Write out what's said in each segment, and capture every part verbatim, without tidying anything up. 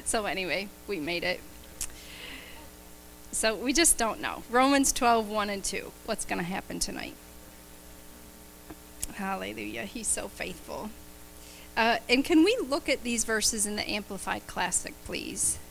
So anyway, we made it. So we just don't know. Romans twelve, one and two. What's going to happen tonight? Hallelujah. He's so faithful. Uh, and can we look at these verses in the Amplified Classic, please?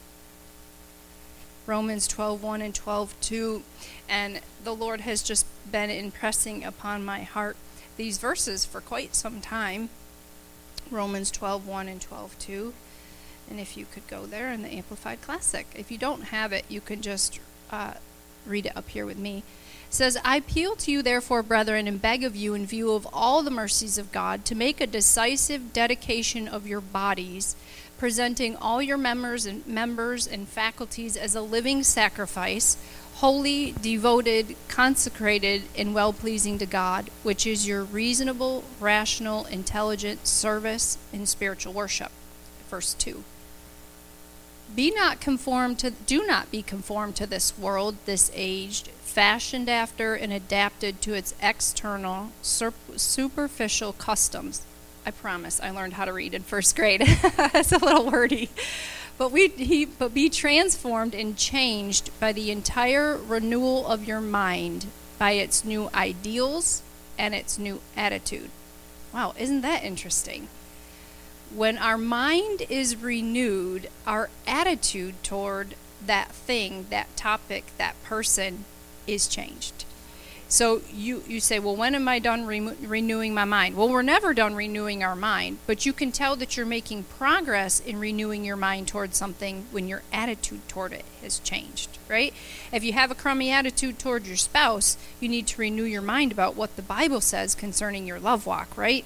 Romans twelve, one and twelve, two. And the Lord has just been impressing upon my heart these verses for quite some time. Romans twelve, one and twelve, two. And if you could go there in the Amplified Classic. If you don't have it, you can just uh, read it up here with me. It says, I appeal to you, therefore, brethren, and beg of you, in view of all the mercies of God, to make a decisive dedication of your bodies, presenting all your members and members and faculties as a living sacrifice, holy, devoted, consecrated, and well-pleasing to God, which is your reasonable, rational, intelligent service in spiritual worship. Verse two. Be not conformed to, do not be conformed to this world, this age, fashioned after and adapted to its external, sur- superficial customs. I promise I learned how to read in first grade. It's a little wordy. But we he but be transformed and changed by the entire renewal of your mind, by its new ideals and its new attitude. Wow, isn't that interesting? When our mind is renewed, our attitude toward that thing, that topic, that person is changed. So you, you say, well, when am I done re- renewing my mind? Well, we're never done renewing our mind, but you can tell that you're making progress in renewing your mind towards something when your attitude toward it has changed, right? If you have a crummy attitude toward your spouse, you need to renew your mind about what the Bible says concerning your love walk, right?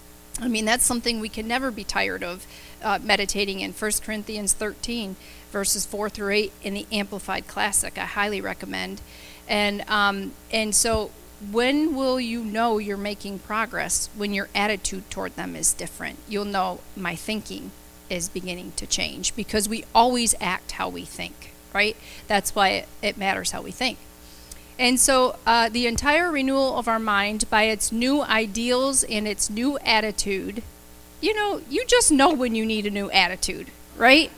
I mean, that's something we can never be tired of uh, meditating in. First Corinthians thirteen, verses four through eight in the Amplified Classic. I highly recommend. And um, and so when will you know you're making progress? When your attitude toward them is different. You'll know my thinking is beginning to change, because we always act how we think, right? That's why it, it matters how we think. And so uh, the entire renewal of our mind by its new ideals and its new attitude, you know, you just know when you need a new attitude, right?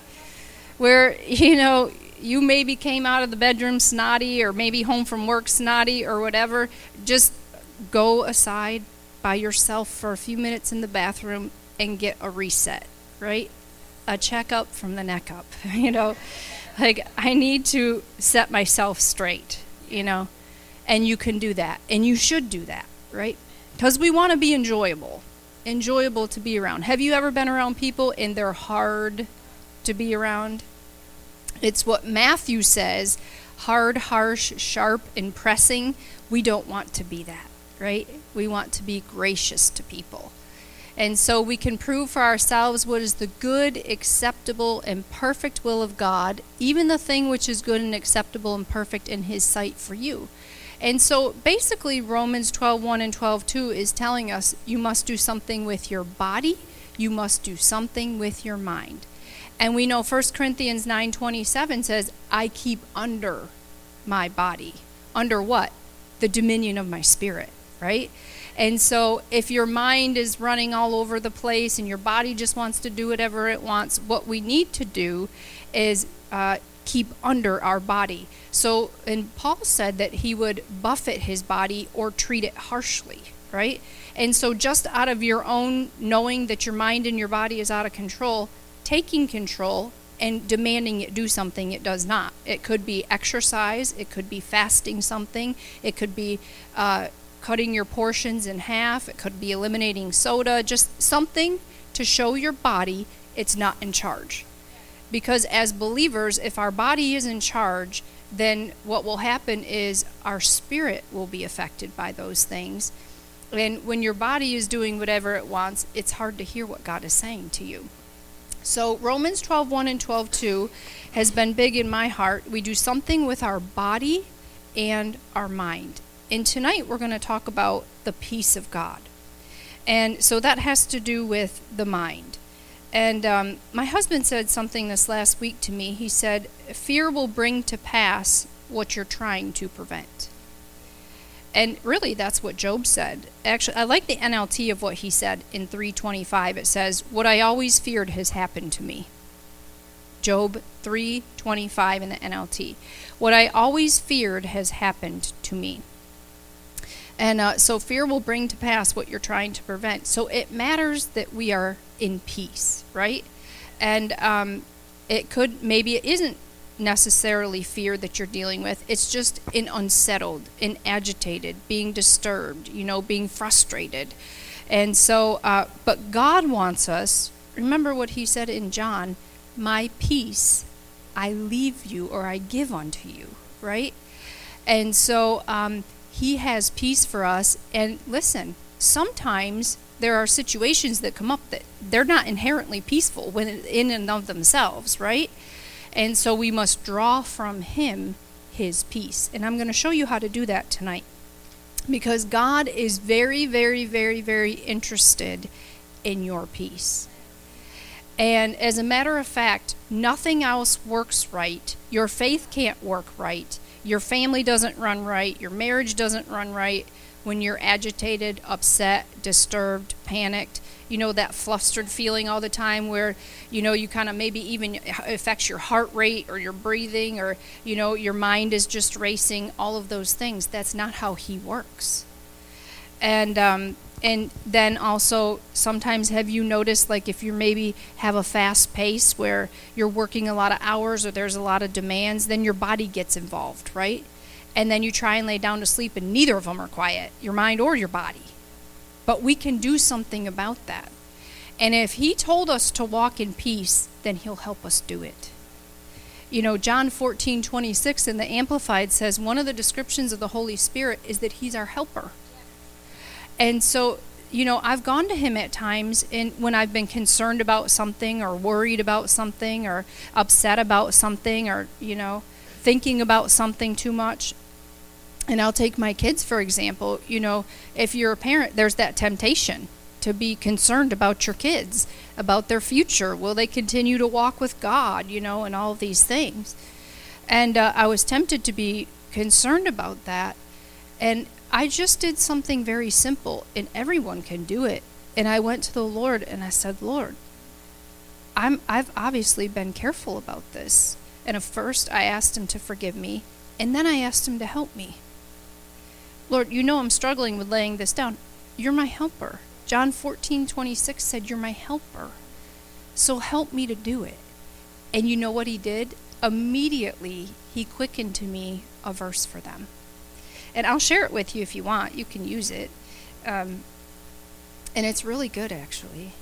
Where, you know, you maybe came out of the bedroom snotty, or maybe home from work snotty or whatever. Just go aside by yourself for a few minutes in the bathroom and get a reset, right? A checkup from the neck up, you know. Like, I need to set myself straight, you know. And you can do that. And you should do that, right? Because we want to be enjoyable. Enjoyable to be around. Have you ever been around people and they're hard to be around? It's what Matthew says, hard, harsh, sharp, and pressing. We don't want to be that, right? We want to be gracious to people. And so we can prove for ourselves what is the good, acceptable, and perfect will of God, even the thing which is good and acceptable and perfect in His sight for you. And so basically Romans twelve, one and twelve, two is telling us you must do something with your body, you must do something with your mind. And we know First Corinthians nine twenty-seven says, I keep under my body. Under what? The dominion of my spirit, right? And so if your mind is running all over the place and your body just wants to do whatever it wants, what we need to do is uh, keep under our body. So, and Paul said that he would buffet his body or treat it harshly, right? And so just out of your own knowing that your mind and your body is out of control, taking control and demanding it do something it does not. It could be exercise, it could be fasting something, it could be uh, cutting your portions in half, it could be eliminating soda, just something to show your body it's not in charge. Because as believers, if our body is in charge, then what will happen is our spirit will be affected by those things. And when your body is doing whatever it wants, it's hard to hear what God is saying to you. So Romans twelve, one and twelve, two has been big in my heart. We do something with our body and our mind. And tonight we're going to talk about the peace of God. And so that has to do with the mind. And um, my husband said something this last week to me. He said, fear will bring to pass what you're trying to prevent. And really, that's what Job said. Actually, I like the N L T of what he said in three twenty-five. It says, what I always feared has happened to me. Job three twenty-five in the N L T. What I always feared has happened to me. And uh, so fear will bring to pass what you're trying to prevent. So it matters that we are in peace, right? And um, it could, maybe it isn't necessarily fear that you're dealing with. It's just in unsettled, in agitated, being disturbed, you know, being frustrated. And so, uh, but God wants us, remember what he said in John, my peace I leave you, or I give unto you, right? And so um, he has peace for us. And listen, sometimes there are situations that come up that they're not inherently peaceful when in and of themselves, right? And so we must draw from him his peace. And I'm going to show you how to do that tonight. Because God is very, very, very, very interested in your peace. And as a matter of fact, nothing else works right. Your faith can't work right. Your family doesn't run right. Your marriage doesn't run right when you're agitated, upset, disturbed, panicked. You know, that flustered feeling all the time where, you know, you kind of maybe even affects your heart rate or your breathing, or, you know, your mind is just racing, all of those things. That's not how he works. And um, and then also sometimes, have you noticed, like if you maybe have a fast pace where you're working a lot of hours or there's a lot of demands, then your body gets involved, right? And then you try and lay down to sleep and neither of them are quiet, your mind or your body. But we can do something about that. And if he told us to walk in peace, then he'll help us do it. You know, John fourteen twenty-six in the Amplified says one of the descriptions of the Holy Spirit is that he's our helper. And so, you know, I've gone to him at times in, when I've been concerned about something or worried about something or upset about something or, you know, thinking about something too much. And I'll take my kids, for example. You know, if you're a parent, there's that temptation to be concerned about your kids, about their future. Will they continue to walk with God, you know, and all of these things. And uh, I was tempted to be concerned about that. And I just did something very simple, and everyone can do it. And I went to the Lord and I said, Lord, I'm, I've obviously been careful about this. And at first I asked him to forgive me, and then I asked him to help me. Lord, you know I'm struggling with laying this down. You're my helper. John fourteen twenty-six said, you're my helper. So help me to do it. And you know what he did? Immediately, he quickened to me a verse for them. And I'll share it with you if you want. You can use it. Um, and it's really good, actually.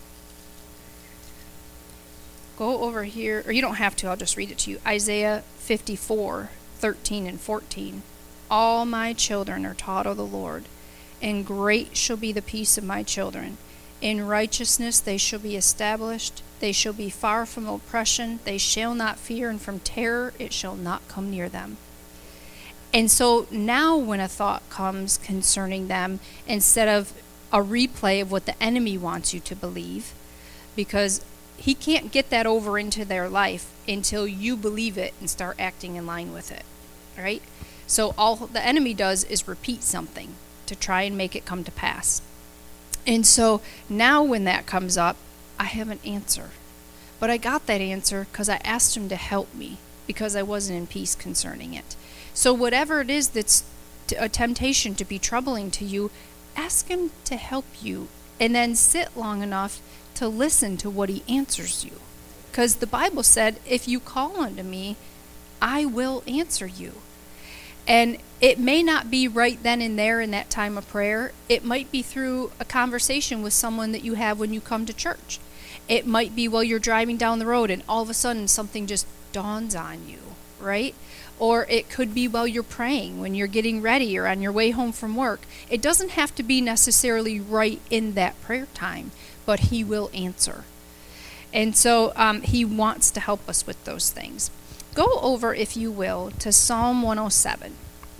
Go over here, or you don't have to, I'll just read it to you. Isaiah fifty-four, thirteen and fourteen. All my children are taught of the Lord, and great shall be the peace of my children. In righteousness they shall be established. They shall be far from oppression. They shall not fear, and from terror it shall not come near them. And so now when a thought comes concerning them, instead of a replay of what the enemy wants you to believe, because he can't get that over into their life until you believe it and start acting in line with it, right? So all the enemy does is repeat something to try and make it come to pass. And so now when that comes up, I have an answer. But I got that answer because I asked him to help me, because I wasn't in peace concerning it. So whatever it is that's a temptation to be troubling to you, ask him to help you, and then sit long enough to listen to what he answers you. Because the Bible said, if you call unto me, I will answer you. And it may not be right then and there in that time of prayer. It might be through a conversation with someone that you have when you come to church. It might be while you're driving down the road and all of a sudden something just dawns on you, right? Or it could be while you're praying, when you're getting ready or on your way home from work. It doesn't have to be necessarily right in that prayer time, but he will answer. And so um, he wants to help us with those things. Go over, if you will, to Psalm one oh seven.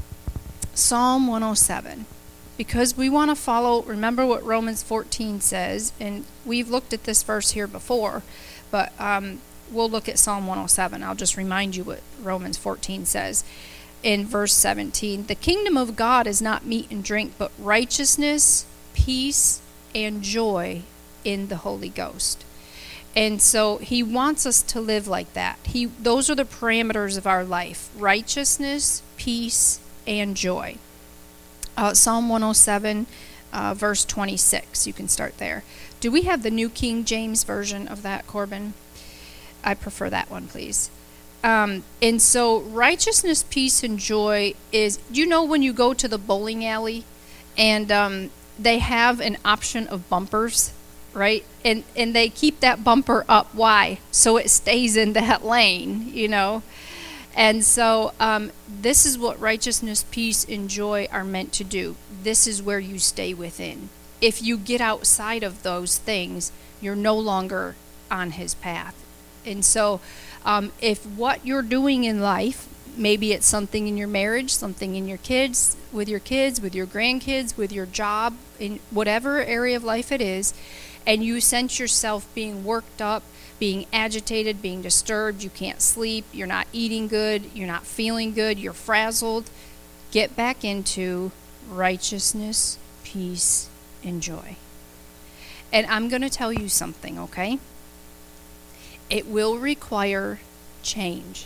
Psalm one oh seven. Because we want to follow, remember what Romans fourteen says, and we've looked at this verse here before, but um, we'll look at Psalm one oh seven. I'll just remind you what Romans fourteen says. In verse seventeen, the kingdom of God is not meat and drink, but righteousness, peace, and joy in the Holy Ghost. And so he wants us to live like that. He those are the parameters of our life: righteousness, peace, and joy. Uh, Psalm one oh seven, uh, verse twenty-six. You can start there. Do we have the New King James Version of that, Corbin? I prefer that one, please. Um, and so righteousness, peace, and joy is, you know, when you go to the bowling alley and um, they have an option of bumpers, right? And and they keep that bumper up. Why? So it stays in that lane, you know? And so um, this is what righteousness, peace, and joy are meant to do. This is where you stay within. If you get outside of those things, you're no longer on his path. And so um, if what you're doing in life, maybe it's something in your marriage, something in your kids, with your kids, with your grandkids, with your job, in whatever area of life it is, and you sense yourself being worked up, being agitated, being disturbed, you can't sleep, you're not eating good, you're not feeling good, you're frazzled, get back into righteousness, peace, and joy. And I'm going to tell you something, okay? It will require change.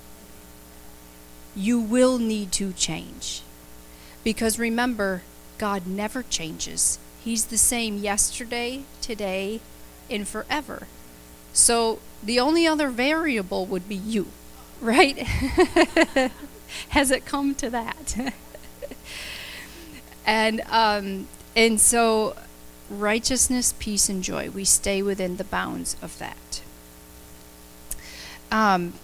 You will need to change. Because remember, God never changes. He's the same yesterday, today, and forever. So the only other variable would be you, right? Has it come to that? and um, and so righteousness, peace, and joy, we stay within the bounds of that. Um,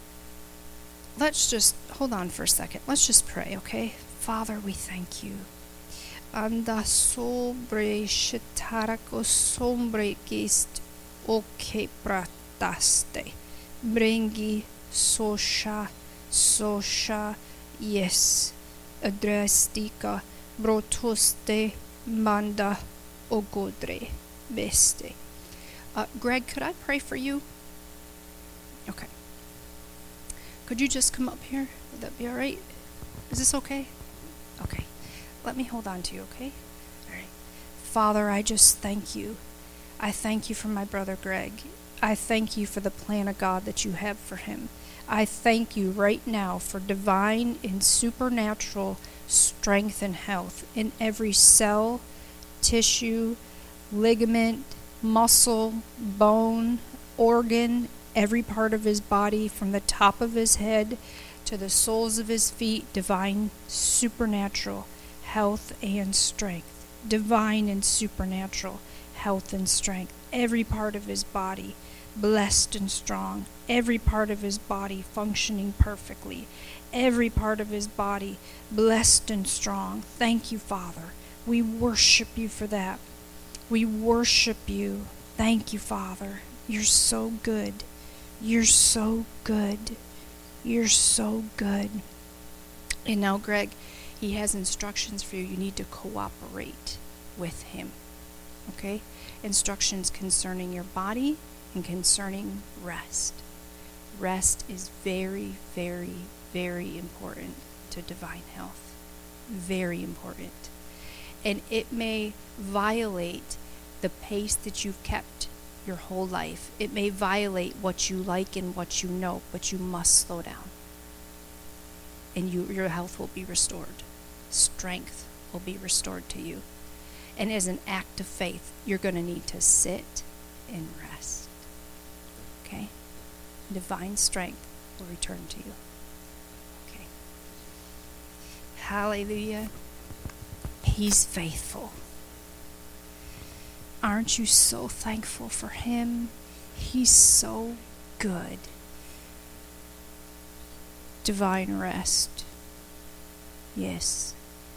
let's just, hold on for a second. Let's just pray, okay? Father, we thank you. Anda sobre shetarako sombre gist oke prataste. Bringi sosha sosha yes. Adrestika brotoste manda ogodre beste. Uh, Greg, could I pray for you? Okay. Could you just come up here? Would that be all right? Is this okay? Okay. Let me hold on to you, okay? All right. Father, I just thank you. I thank you for my brother Greg. I thank you for the plan of God that you have for him. I thank you right now for divine and supernatural strength and health in every cell, tissue, ligament, muscle, bone, organ, every part of his body, from the top of his head to the soles of his feet. Divine, supernatural health and strength. Divine and supernatural health and strength. Every part of his body blessed and strong. Every part of his body functioning perfectly. Every part of his body blessed and strong. Thank you, Father. We worship you for that. We worship you. Thank you, Father. You're so good. You're so good. You're so good. And now, Greg, he has instructions for you. You need to cooperate with him. Okay? Instructions concerning your body and concerning rest. Rest is very, very, very important to divine health. Very important. And it may violate the pace that you've kept your whole life. It may violate what you like and what you know, but you must slow down. And you, your health will be restored. Strength will be restored to you. And as an act of faith, you're going to need to sit and rest. Okay? Divine strength will return to you. Okay. Hallelujah. He's faithful. Aren't you so thankful for him? He's so good. Divine rest. Yes.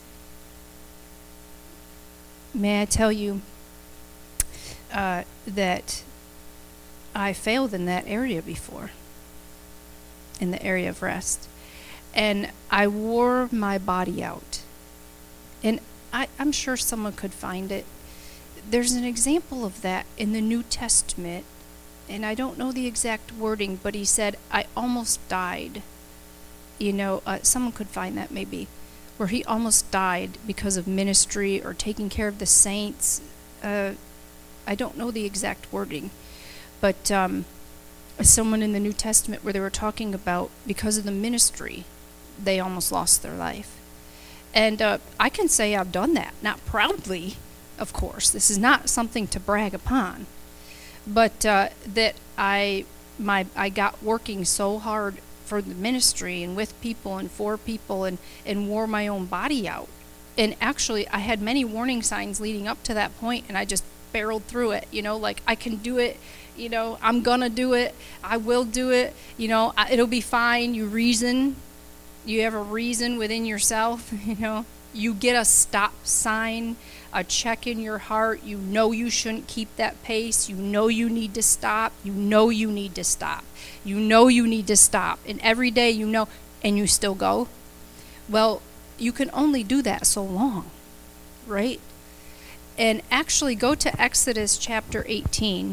May I tell you uh, that I failed in that area before, in the area of rest. And I wore my body out. And I, I'm sure someone could find it. There's an example of that in the New Testament, and I don't know the exact wording, but he said, I almost died. You know, uh, someone could find that maybe, where he almost died because of ministry or taking care of the saints. Uh, I don't know the exact wording, but um, someone in the New Testament where they were talking about because of the ministry, they almost lost their life. And uh, I can say I've done that, not proudly, of course. This is not something to brag upon, but uh, that I my I got working so hard for the ministry and with people and for people and, and wore my own body out. And actually, I had many warning signs leading up to that point, and I just barreled through it, you know, like I can do it, you know, I'm gonna do it, I will do it, you know, I, it'll be fine. You reason, you have a reason within yourself, you know, you get a stop sign, a check in your heart, you know you shouldn't keep that pace, you know you need to stop, you know you need to stop, you know you need to stop, and every day you know, and you still go. Well, you can only do that so long, right? And actually go to Exodus chapter eighteen.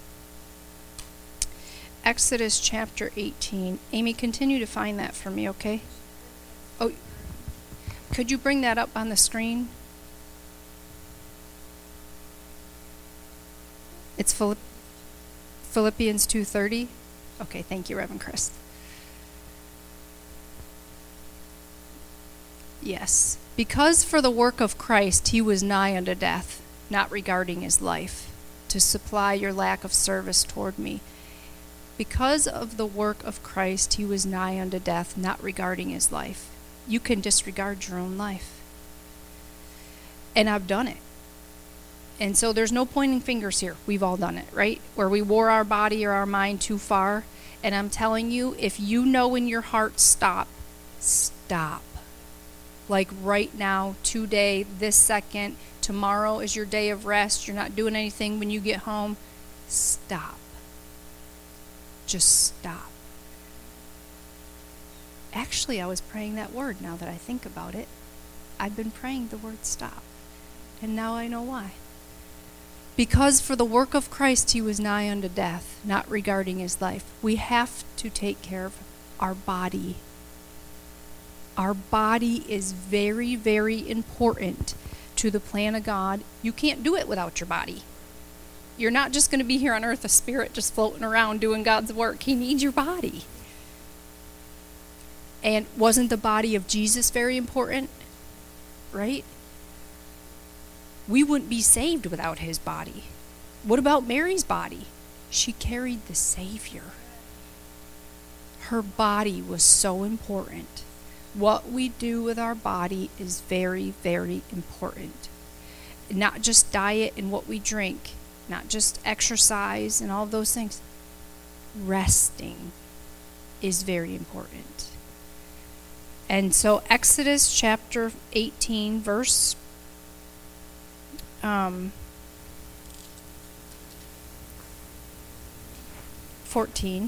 Exodus chapter eighteen. Amy, continue to find that for me, okay? Oh, could you bring that up on the screen? It's Philipp- Philippians two thirty. Okay, thank you, Reverend Chris. Yes. Because for the work of Christ he was nigh unto death, not regarding his life, to supply your lack of service toward me. Because of the work of Christ he was nigh unto death, not regarding his life. You can disregard your own life. And I've done it. And so there's no pointing fingers here. We've all done it, right? Where we wore our body or our mind too far. And I'm telling you, if you know in your heart, stop, stop. Like right now, today, this second, tomorrow is your day of rest. You're not doing anything when you get home. Stop. Just stop. Actually, I was praying that word now that I think about it. I've been praying the word stop. And now I know why. Because for the work of Christ he was nigh unto death, not regarding his life. We have to take care of our body. Our body is very, very important to the plan of God. You can't do it without your body. You're not just going to be here on earth a spirit just floating around doing God's work. He needs your body. And wasn't the body of Jesus very important? Right? We wouldn't be saved without his body. What about Mary's body? She carried the Savior. Her body was so important. What we do with our body is very, very important. Not just diet and what we drink, not just exercise and all of those things. Resting is very important. And so Exodus chapter eighteen, verse um, fourteen.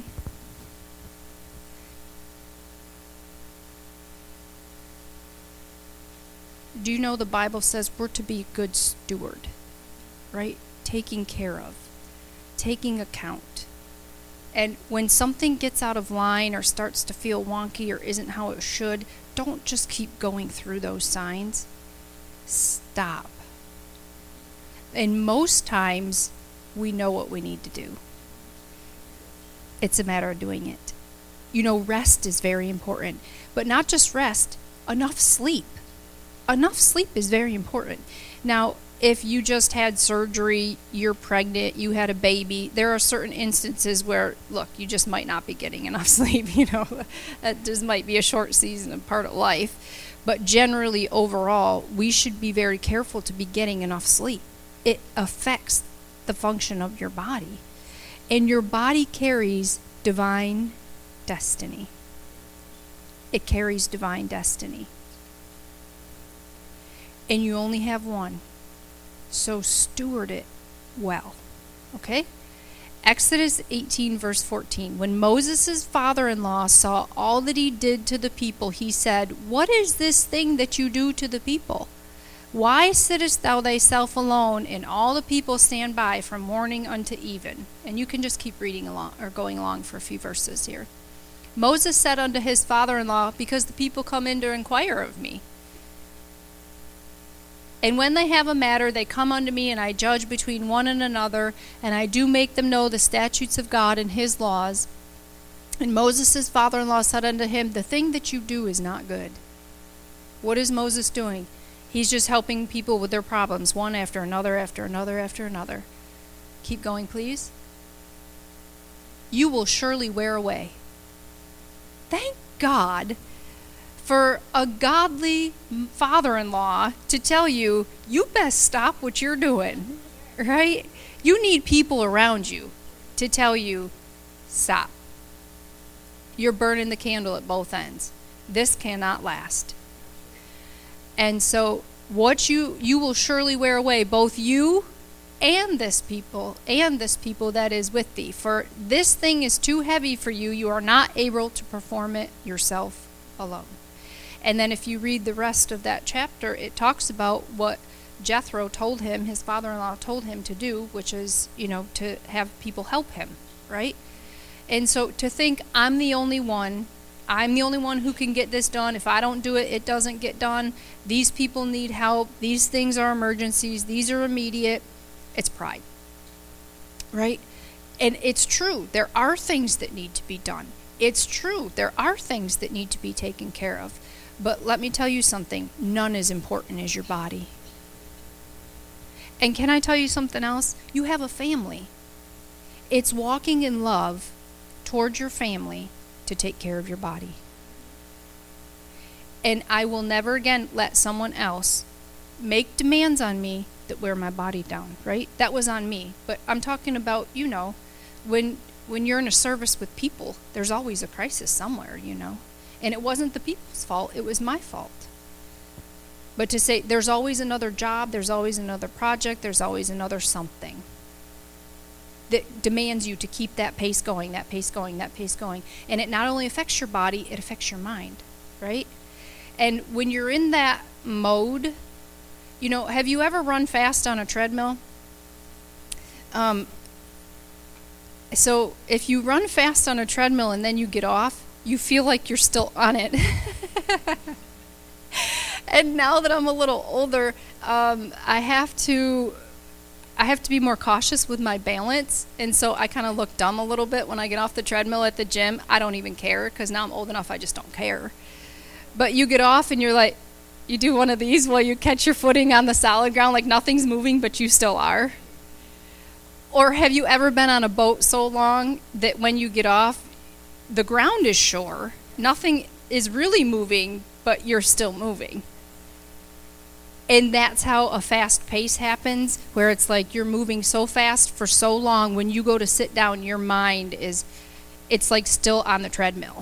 Do you know the Bible says we're to be a good steward, right? Taking care of, taking account. And when something gets out of line or starts to feel wonky or isn't how it should, don't just keep going through those signs. Stop. And most times, we know what we need to do. It's a matter of doing it. You know, rest is very important. But not just rest, enough sleep. Enough sleep is very important. Now, if you just had surgery, you're pregnant, you had a baby, there are certain instances where, look, you just might not be getting enough sleep, you know. That just might be a short season of part of life. But generally, overall, we should be very careful to be getting enough sleep. It affects the function of your body. And your body carries divine destiny. It carries divine destiny. And you only have one. So steward it well. Okay? Exodus eighteen, verse fourteen. When Moses' father-in-law saw all that he did to the people, he said, "What is this thing that you do to the people? Why sittest thou thyself alone, and all the people stand by from morning unto even?" And you can just keep reading along, or going along for a few verses here. Moses said unto his father-in-law, "Because the people come in to inquire of me." And when they have a matter, they come unto me, and I judge between one and another, and I do make them know the statutes of God and his laws. And Moses' father-in-law said unto him, the thing that you do is not good. What is Moses doing? He's just helping people with their problems, one after another, after another, after another. Keep going, please. You will surely wear away. Thank God for a godly father-in-law to tell you, you best stop what you're doing, right? You need people around you to tell you, stop. You're burning the candle at both ends. This cannot last. And so what you, you will surely wear away, both you and this people, and this people that is with thee. For this thing is too heavy for you. You are not able to perform it yourself alone. And then if you read the rest of that chapter, it talks about what Jethro told him, his father-in-law told him to do, which is, you know, to have people help him, right? And so to think I'm the only one, I'm the only one who can get this done. If I don't do it, it doesn't get done. These people need help. These things are emergencies. These are immediate. It's pride, right? And it's true. There are things that need to be done. It's true. There are things that need to be taken care of. But let me tell you something. None as important as your body. And can I tell you something else? You have a family. It's walking in love towards your family to take care of your body. And I will never again let someone else make demands on me that wear my body down, right? That was on me. But I'm talking about, you know, when when you're in a service with people, there's always a crisis somewhere, you know. And it wasn't the people's fault, it was my fault. But to say there's always another job, there's always another project, there's always another something that demands you to keep that pace going, that pace going, that pace going. And it not only affects your body, it affects your mind, right? And when you're in that mode, you know, have you ever run fast on a treadmill? Um, so if you run fast on a treadmill and then you get off, you feel like you're still on it. And now that I'm a little older, um, I have to I have to be more cautious with my balance, and so I kind of look dumb a little bit when I get off the treadmill at the gym. I don't even care, because now I'm old enough, I just don't care. But you get off and you're like, you do one of these while you catch your footing on the solid ground, like nothing's moving, but you still are. Or have you ever been on a boat so long that when you get off, the ground is sure, nothing is really moving, but you're still moving? And that's how a fast pace happens, where it's like you're moving so fast for so long, when you go to sit down, your mind is, it's like still on the treadmill.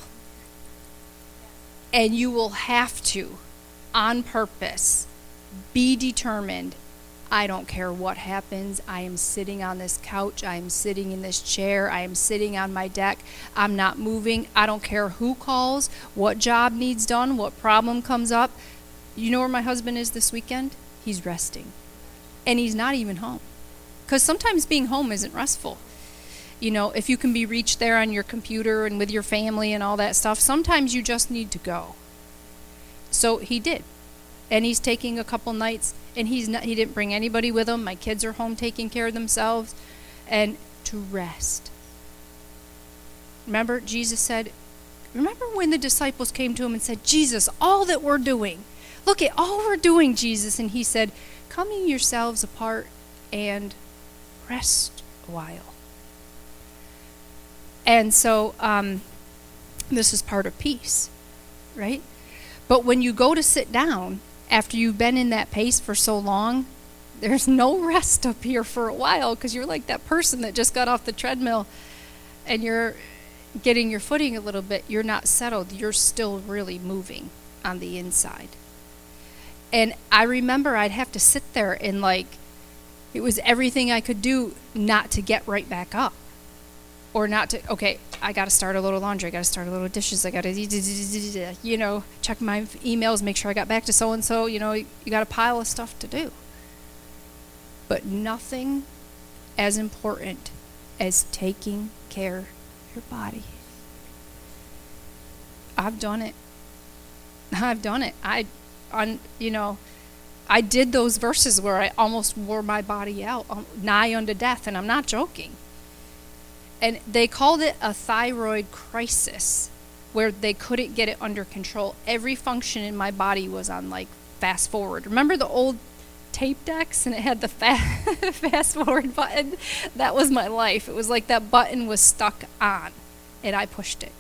And you will have to, on purpose, be determined. I don't care what happens. I am sitting on this couch. I am sitting in this chair. I am sitting on my deck. I'm not moving. I don't care who calls, what job needs done, what problem comes up. You know where my husband is this weekend? He's resting. And he's not even home. Because sometimes being home isn't restful. You know, if you can be reached there on your computer and with your family and all that stuff, sometimes you just need to go. So he did. And he's taking a couple nights, and he's not, he didn't bring anybody with him. My kids are home taking care of themselves. And to rest. Remember, Jesus said, remember when the disciples came to him and said, Jesus, all that we're doing, look at all we're doing, Jesus. And he said, come ye yourselves apart and rest a while. And so um, this is part of peace, right? But when you go to sit down, after you've been in that pace for so long, there's no rest up here for a while, because you're like that person that just got off the treadmill and you're getting your footing a little bit. You're not settled. You're still really moving on the inside. And I remember I'd have to sit there and like, it was everything I could do not to get right back up. Or not to, okay, I got to start a little laundry. I got to start a little dishes. I got to, you know, check my emails, make sure I got back to so-and-so. You know, you got a pile of stuff to do. But nothing as important as taking care of your body. I've done it. I've done it. I, on, you know, I did those verses where I almost wore my body out, um, nigh unto death, and I'm not joking. And they called it a thyroid crisis, where they couldn't get it under control. Every function in my body was on like fast forward. Remember the old tape decks, and it had the fa- fast forward button? That was my life. It was like that button was stuck on, and I pushed it.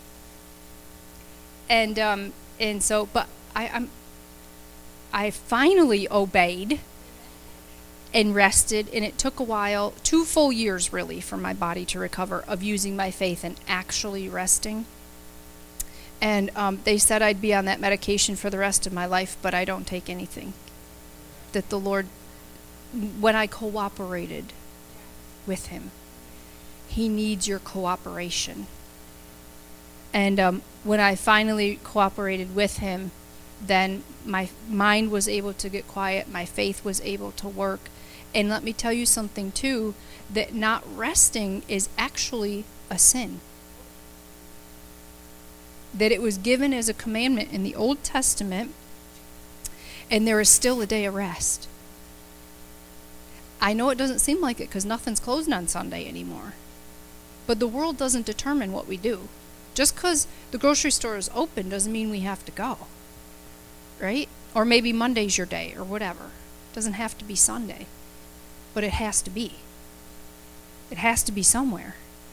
And um, and so, but I, I'm, I finally obeyed and rested, and it took a while, two full years really, for my body to recover of using my faith and actually resting. And um, they said I'd be on that medication for the rest of my life, but I don't take anything. That the Lord, when I cooperated with him, he needs your cooperation. And um, when I finally cooperated with him, then my mind was able to get quiet, my faith was able to work. And let me tell you something too, that not resting is actually a sin. That it was given as a commandment in the Old Testament, and there is still a day of rest. I know it doesn't seem like it because nothing's closed on Sunday anymore. But the world doesn't determine what we do. Just because the grocery store is open doesn't mean we have to go. Right? Or maybe Monday's your day or whatever. It doesn't have to be Sunday. But it has to be. It has to be somewhere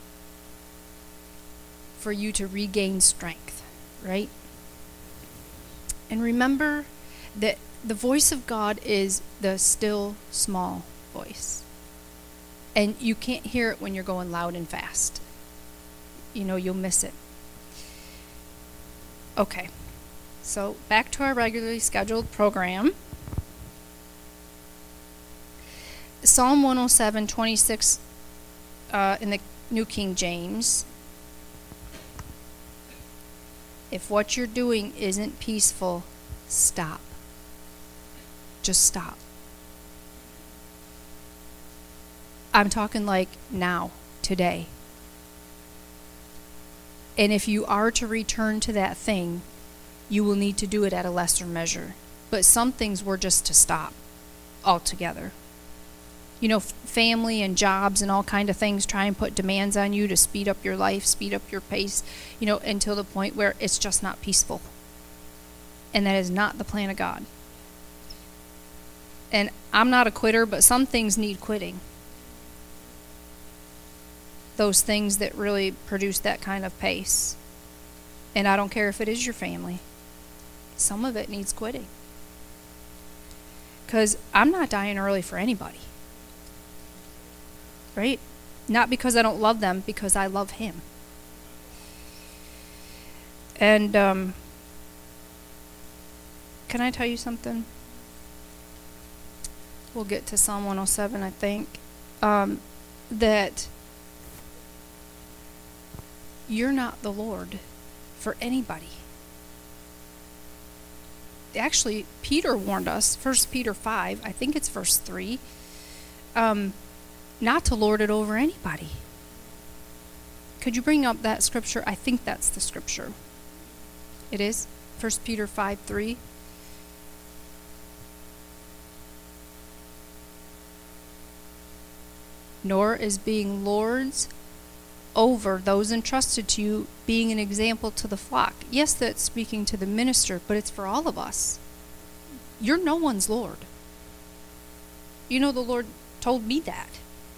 for you to regain strength, right? And remember that the voice of God is the still, small voice. And you can't hear it when you're going loud and fast. You know, you'll miss it. Okay, so back to our regularly scheduled program. Psalm one oh seven, twenty-six uh, in the New King James. If what you're doing isn't peaceful, stop. Just stop. I'm talking like now, today. And if you are to return to that thing, you will need to do it at a lesser measure. But some things were just to stop altogether. You know, f- family and jobs and all kind of things try and put demands on you to speed up your life, speed up your pace, you know, until the point where it's just not peaceful. And that is not the plan of God. And I'm not a quitter, but some things need quitting. Those things that really produce that kind of pace. And I don't care if it is your family. Some of it needs quitting. Because I'm not dying early for anybody. Right? Not because I don't love them, because I love him. And um, can I tell you something? We'll get to Psalm one oh seven, I think. Um, that you're not the Lord for anybody. Actually, Peter warned us, First Peter five, I think it's verse three, um, not to lord it over anybody. Could you bring up that scripture? I think that's the scripture. It is? First Peter five three. Nor is being lords over those entrusted to you being an example to the flock. Yes, that's speaking to the minister, but it's for all of us. You're no one's Lord. You know, the Lord told me that.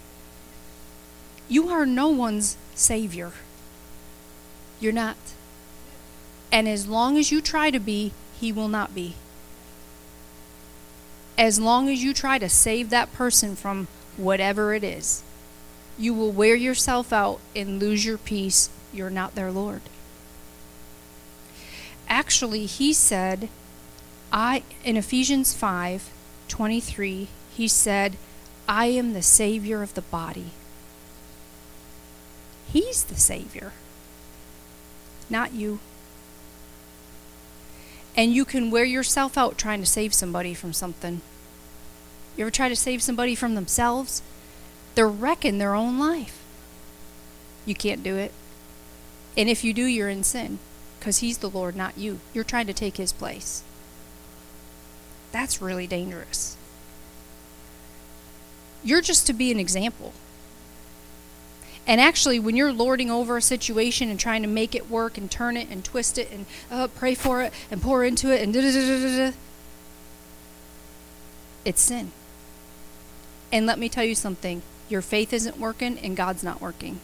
You are no one's Savior. You're not. And as long as you try to be, he will not be. As long as you try to save that person from whatever it is, you will wear yourself out and lose your peace. You're not their Lord. Actually, he said, I in Ephesians five twenty-three, he said, I am the Savior of the body. He's the Savior, not you. And you can wear yourself out trying to save somebody from something. You ever try to save somebody from themselves? They're wrecking their own life. You can't do it. And if you do, you're in sin, because he's the Lord, not you. You're trying to take his place. That's really dangerous. You're just to be an example. And actually, when you're lording over a situation and trying to make it work and turn it and twist it and uh, pray for it and pour into it and da da da da da, it's sin. And let me tell you something. Your faith isn't working and God's not working.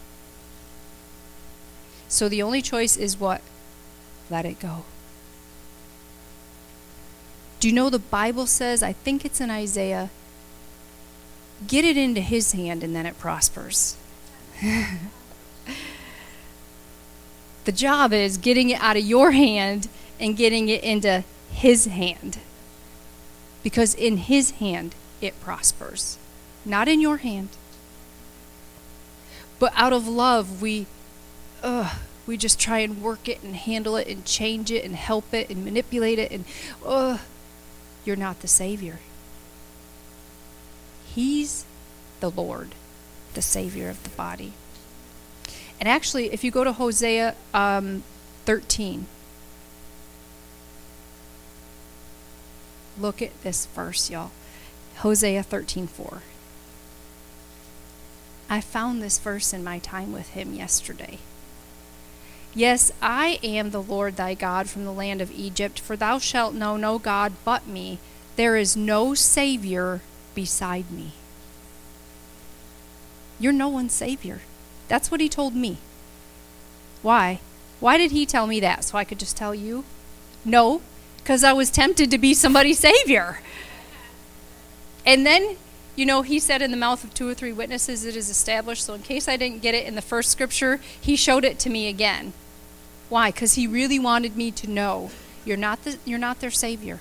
So the only choice is what? Let it go. Do you know the Bible says, I think it's in Isaiah, get it into his hand and then it prospers. The job is getting it out of your hand and getting it into his hand. Because in his hand, it prospers. Not in your hand. But out of love, we, ugh, we just try and work it and handle it and change it and help it and manipulate it. And, ugh, you're not the Savior. He's the Lord, the Savior of the body. And actually, if you go to Hosea um, thirteen, look at this verse, y'all. Hosea thirteen four. I found this verse in my time with him yesterday. Yes, I am the Lord thy God from the land of Egypt, for thou shalt know no God but me. There is no Savior beside me. You're no one's Savior. That's what he told me. Why? Why did he tell me that? So I could just tell you? No, because I was tempted to be somebody's Savior. And then, you know, he said in the mouth of two or three witnesses it is established. So in case I didn't get it in the first scripture, he showed it to me again. Why? Because he really wanted me to know you're not the, you're not their Savior.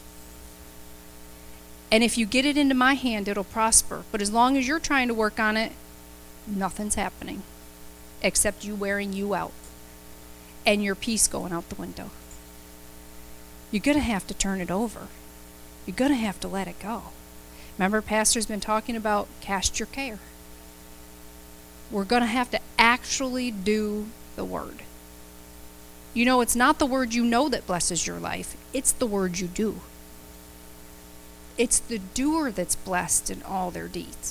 And if you get it into my hand, it'll prosper. But as long as you're trying to work on it, nothing's happening except you wearing you out and your peace going out the window. You're going to have to turn it over. You're going to have to let it go. Remember, Pastor's been talking about cast your care. We're going to have to actually do the word. You know, it's not the word you know that blesses your life. It's the word you do. It's the doer that's blessed in all their deeds.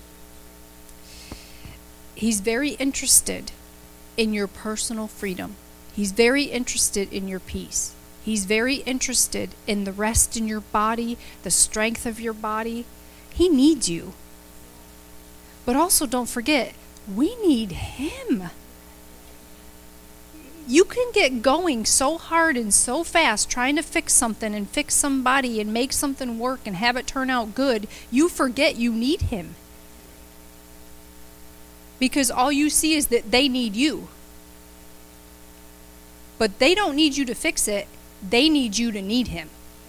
He's very interested in your personal freedom. He's very interested in your peace. He's very interested in the rest in your body, the strength of your body. He needs you. But also don't forget, we need him. You can get going so hard and so fast trying to fix something and fix somebody and make something work and have it turn out good, you forget you need him. Because all you see is that they need you. But they don't need you to fix it. They need you to need him.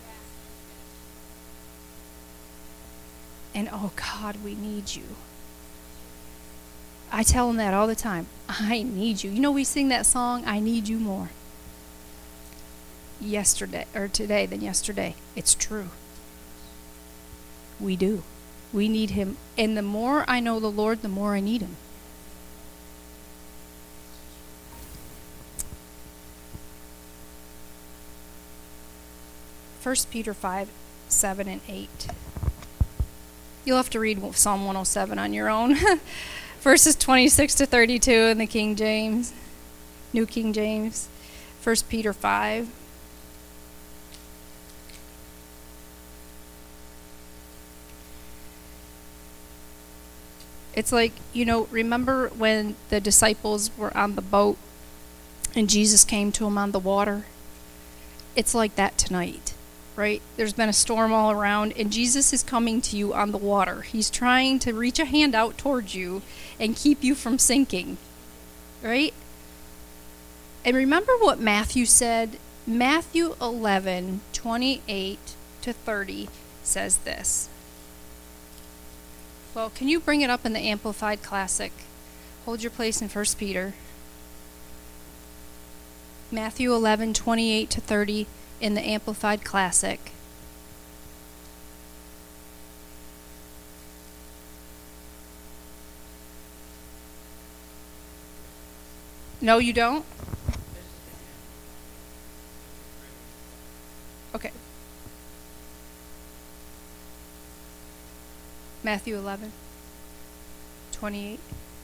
And oh God, we need you. I tell them that all the time. I need you. You know, we sing that song, I need you more. Yesterday, or today than yesterday. It's true. We do. We need him. And the more I know the Lord, the more I need him. First Peter five, seven, and eight. You'll have to read Psalm one oh seven on your own. Verses twenty-six to thirty-two in the King James, New King James. First Peter five. It's like, you know, remember when the disciples were on the boat and Jesus came to them on the water? It's like that tonight. Right? There's been a storm all around, and Jesus is coming to you on the water. He's trying to reach a hand out towards you and keep you from sinking. Right? And remember what Matthew said? Matthew eleven, twenty-eight to thirty says this. Well, can you bring it up in the Amplified Classic? Hold your place in First Peter. Matthew eleven, twenty-eight to thirty. In the Amplified Classic. No, you don't? Okay. Matthew eleven, twenty-eight.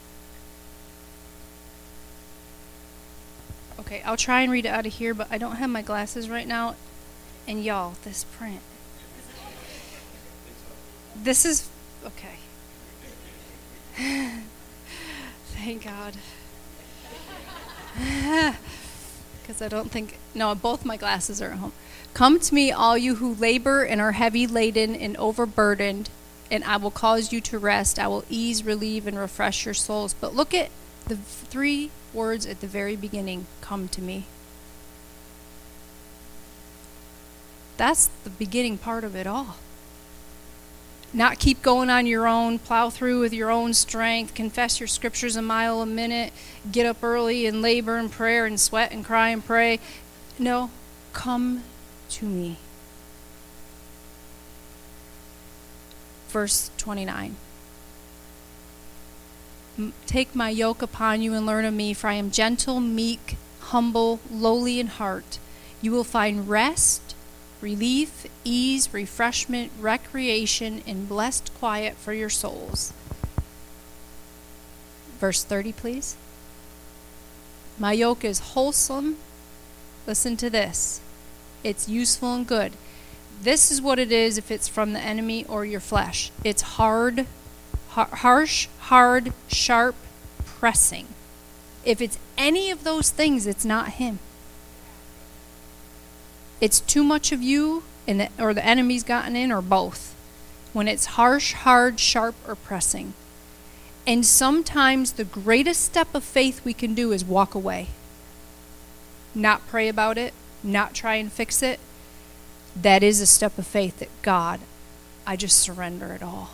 Okay, I'll try and read it out of here, but I don't have my glasses right now. And y'all, this print. This is, okay. Thank God. Because I don't think, no, both my glasses are at home. Come to me, all you who labor and are heavy laden and overburdened, and I will cause you to rest. I will ease, relieve, and refresh your souls. But look at the three words at the very beginning. Come to me. That's the beginning part of it all. Not keep going on your own, plow through with your own strength, confess your scriptures a mile a minute, get up early and labor in prayer and sweat and cry and pray. No, come to me. Verse twenty-nine. Take my yoke upon you and learn of me, for I am gentle, meek, humble, lowly in heart. You will find rest, relief, ease, refreshment, recreation, and blessed quiet for your souls. Verse thirty, please. My yoke is wholesome. Listen to this. It's useful and good. This is what it is if it's from the enemy or your flesh. It's hard, har- harsh, hard, sharp, pressing. If it's any of those things, it's not him. It's too much of you, and the, or the enemy's gotten in, or both. When it's harsh, hard, sharp, or pressing. And sometimes the greatest step of faith we can do is walk away. Not pray about it, not try and fix it. That is a step of faith that God, I just surrender it all.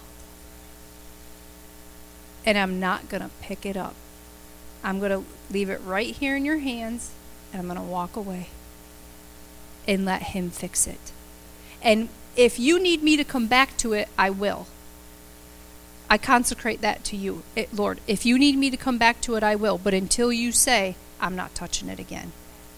And I'm not going to pick it up. I'm going to leave it right here in your hands, and I'm going to walk away and let him fix it. And if you need me to come back to it, I will. I consecrate that to you. It, Lord, if you need me to come back to it, I will. But until you say, I'm not touching it again.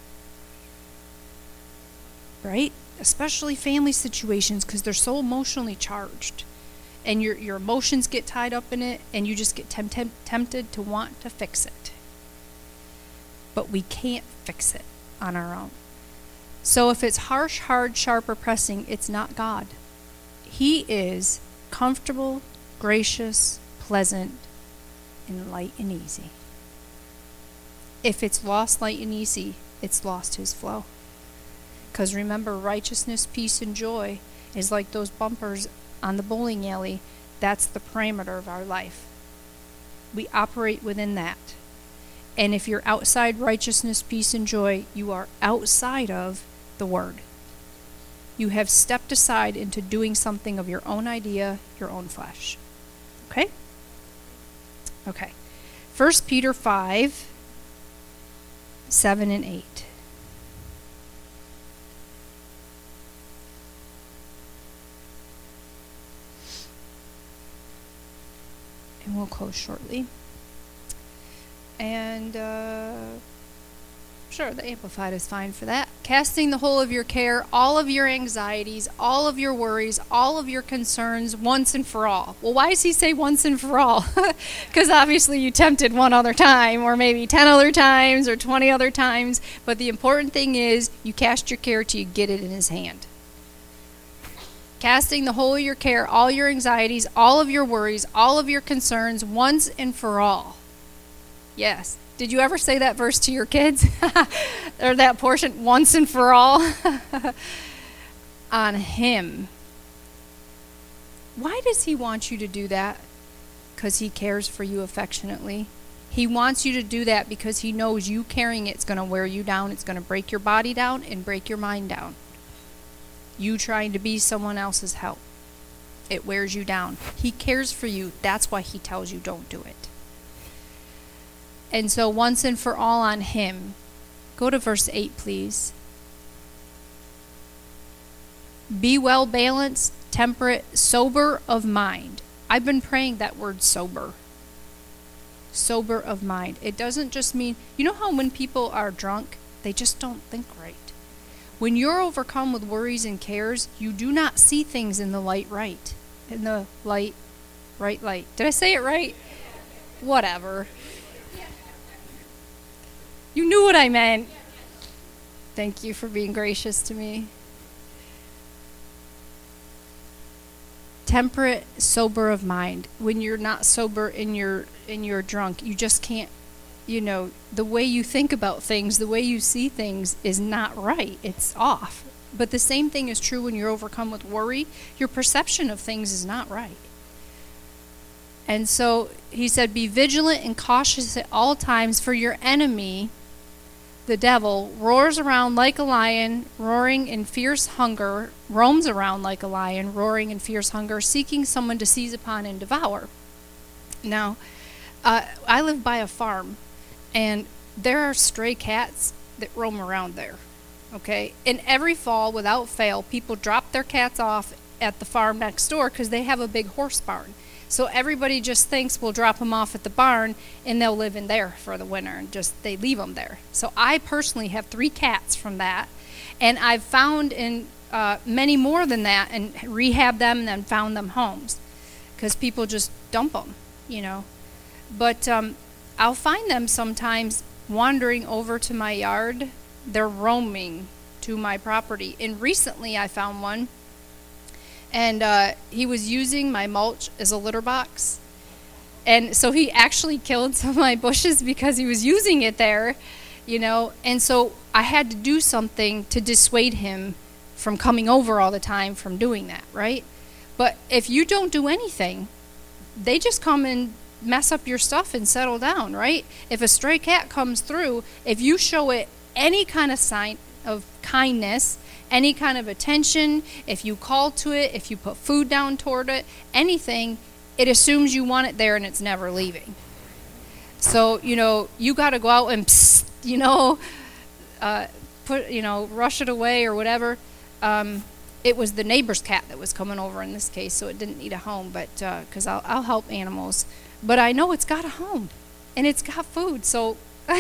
Right? Especially family situations, because they're so emotionally charged. And your your emotions get tied up in it, and you just get temp- temp- tempted to want to fix it. But we can't fix it on our own. So if it's harsh, hard, sharp, or pressing, it's not God. He is comfortable, gracious, pleasant, and light and easy. If it's lost light and easy, it's lost his flow. Because remember, righteousness, peace, and joy is like those bumpers on the bowling alley. That's the parameter of our life. We operate within that. And if you're outside righteousness, peace, and joy, you are outside of the Word. You have stepped aside into doing something of your own idea, your own flesh. Okay? Okay. First Peter five, seven and eight. And we'll close shortly. And, uh, sure, the Amplified is fine for that. Casting the whole of your care, all of your anxieties, all of your worries, all of your concerns, once and for all. Well, why does he say once and for all? Because obviously you tempted one other time, or maybe ten other times, or twenty other times. But the important thing is you cast your care till you get it in his hand. Casting the whole of your care, all your anxieties, all of your worries, all of your concerns, once and for all. Yes. Did you ever say that verse to your kids? Or that portion, once and for all? On him. Why does he want you to do that? Because he cares for you affectionately. He wants you to do that because he knows you carrying it's going to wear you down. It's going to break your body down and break your mind down. You trying to be someone else's help. It wears you down. He cares for you. That's why he tells you don't do it. And so once and for all on him. Go to verse eight, please. Be well balanced, temperate, sober of mind. I've been praying that word sober. Sober of mind. It doesn't just mean, you know how when people are drunk, they just don't think right. When you're overcome with worries and cares, you do not see things in the light right, in the light Right light. Did I say it right? Whatever. You knew what I meant. Thank you for being gracious to me. Temperate, sober of mind. When you're not sober and you're and you're drunk, you just can't, you know, the way you think about things, the way you see things is not right. It's off. But the same thing is true when you're overcome with worry. Your perception of things is not right. And so he said, be vigilant and cautious at all times, for your enemy, the devil, roars around like a lion, roaring in fierce hunger, roams around like a lion, roaring in fierce hunger, seeking someone to seize upon and devour. Now, uh, I live by a farm, and there are stray cats that roam around there, okay? And every fall, without fail, people drop their cats off at the farm next door because they have a big horse barn. So everybody just thinks we'll drop them off at the barn and they'll live in there for the winter, and just they leave them there. So I personally have three cats from that, and I've found in uh, many more than that and rehabbed them and then found them homes because people just dump them, you know. But um, I'll find them sometimes wandering over to my yard. They're roaming to my property. And recently I found one. And uh, he was using my mulch as a litter box. And so he actually killed some of my bushes because he was using it there, you know. And so I had to do something to dissuade him from coming over all the time from doing that, right? But if you don't do anything, they just come and mess up your stuff and settle down, right? If a stray cat comes through, if you show it any kind of sign of kindness, any kind of attention, if you call to it, if you put food down toward it, anything, it assumes you want it there and it's never leaving. So, you know, you got to go out and, psst, you know, uh, put, you know, rush it away or whatever. Um, it was the neighbor's cat that was coming over in this case, so it didn't need a home, but because uh, I'll, I'll help animals. But I know it's got a home and it's got food, so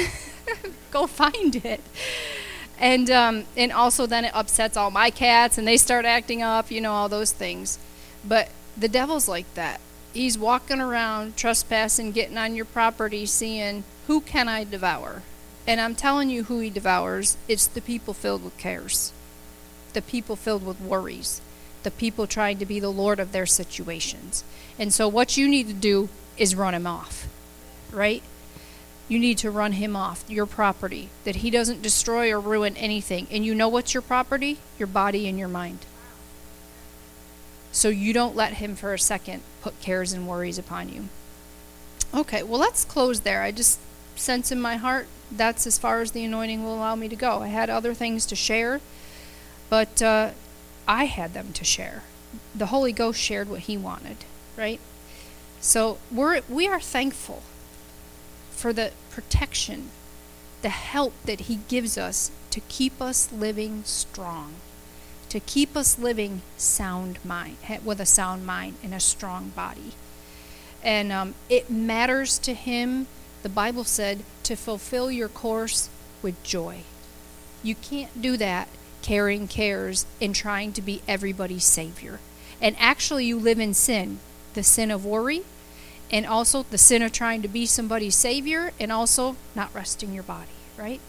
go find it. And um, and also then it upsets all my cats, and they start acting up, you know, all those things. But the devil's like that. He's walking around, trespassing, getting on your property, seeing, who can I devour? And I'm telling you who he devours. It's the people filled with cares, the people filled with worries, the people trying to be the Lord of their situations. And so what you need to do is run him off, right? You need to run him off, your property, that he doesn't destroy or ruin anything. And you know what's your property? Your body and your mind. So you don't let him for a second put cares and worries upon you. Okay, well, let's close there. I just sense in my heart that's as far as the anointing will allow me to go. I had other things to share, but uh, I had them to share. The Holy Ghost shared what he wanted, right? So we're we are thankful for the protection, the help that he gives us to keep us living strong, to keep us living sound mind, with a sound mind and a strong body. And um, it matters to him, the Bible said, to fulfill your course with joy. You can't do that carrying cares and trying to be everybody's savior. And actually you live in sin, the sin of worry, and also the sin of trying to be somebody's savior, and also not resting your body, right?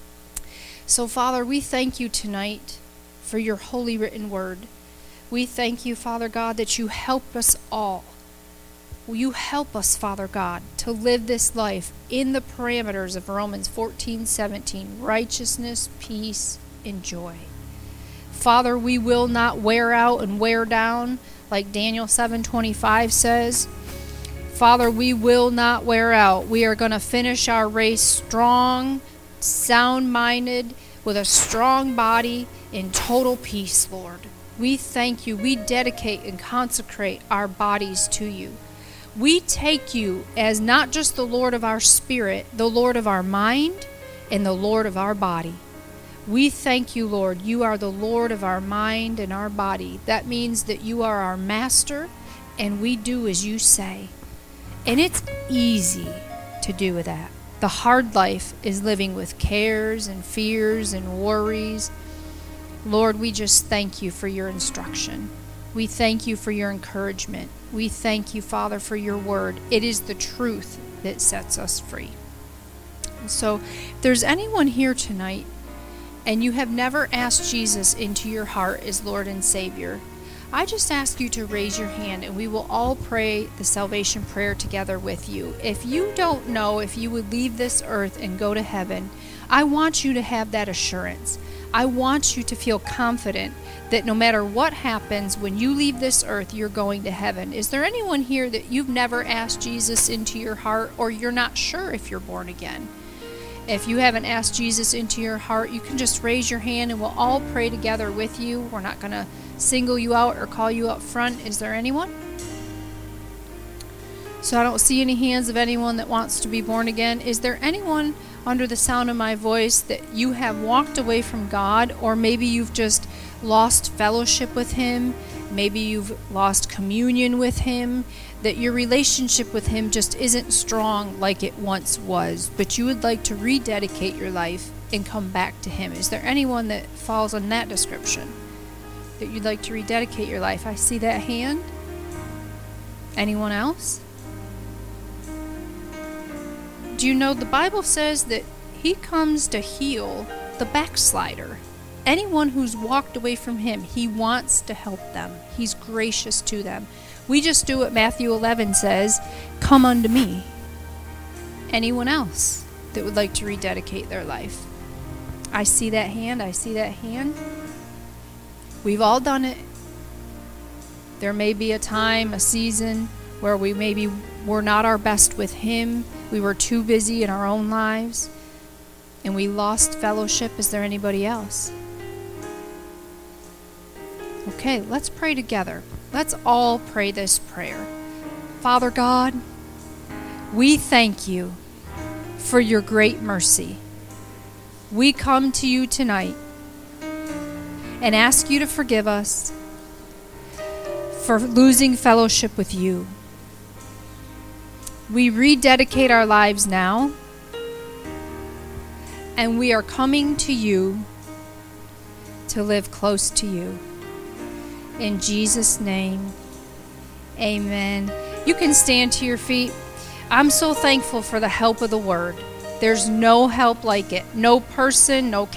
So, Father, we thank you tonight for your holy written word. We thank you, Father God, that you help us all. Will you help us, Father God, to live this life in the parameters of Romans fourteen seventeen, righteousness, peace, and joy. Father, we will not wear out and wear down, like Daniel seven twenty-five says. Father, we will not wear out. We are going to finish our race strong, sound-minded, with a strong body, in total peace, Lord. We thank you. We dedicate and consecrate our bodies to you. We take you as not just the Lord of our spirit, the Lord of our mind, and the Lord of our body. We thank you, Lord. You are the Lord of our mind and our body. That means that you are our master, and we do as you say. And it's easy to do that. The hard life is living with cares and fears and worries. Lord, we just thank you for your instruction. We thank you for your encouragement. We thank you, Father, for your word. It is the truth that sets us free. And so, if there's anyone here tonight and you have never asked Jesus into your heart as Lord and Savior, I just ask you to raise your hand and we will all pray the salvation prayer together with you. If you don't know if you would leave this earth and go to heaven, I want you to have that assurance. I want you to feel confident that no matter what happens, when you leave this earth, you're going to heaven. Is there anyone here that you've never asked Jesus into your heart, or you're not sure if you're born again? If you haven't asked Jesus into your heart, you can just raise your hand and we'll all pray together with you. We're not going to single you out or call you up front. Is there anyone? So I don't see any hands of anyone that wants to be born again. Is there anyone under the sound of my voice that you have walked away from God, or maybe you've just lost fellowship with Him, maybe you've lost communion with Him, that your relationship with Him just isn't strong like it once was, but you would like to rededicate your life and come back to Him? Is there anyone that falls on that description, that you'd like to rededicate your life? I see that hand. Anyone else? Do you know the Bible says that He comes to heal the backslider? Anyone who's walked away from Him, He wants to help them. He's gracious to them. We just do what Matthew eleven says, come unto me. Anyone else that would like to rededicate their life? I see that hand. I see that hand. We've all done it. There may be a time, a season, where we maybe were not our best with Him. We were too busy in our own lives, and we lost fellowship. Is there anybody else? Okay, let's pray together. Let's all pray this prayer. Father God, we thank you for your great mercy. We come to you tonight and ask you to forgive us for losing fellowship with you. We rededicate our lives now, and we are coming to you to live close to you. In Jesus' name, amen. You can stand to your feet. I'm so thankful for the help of the Word. There's no help like it. No person, no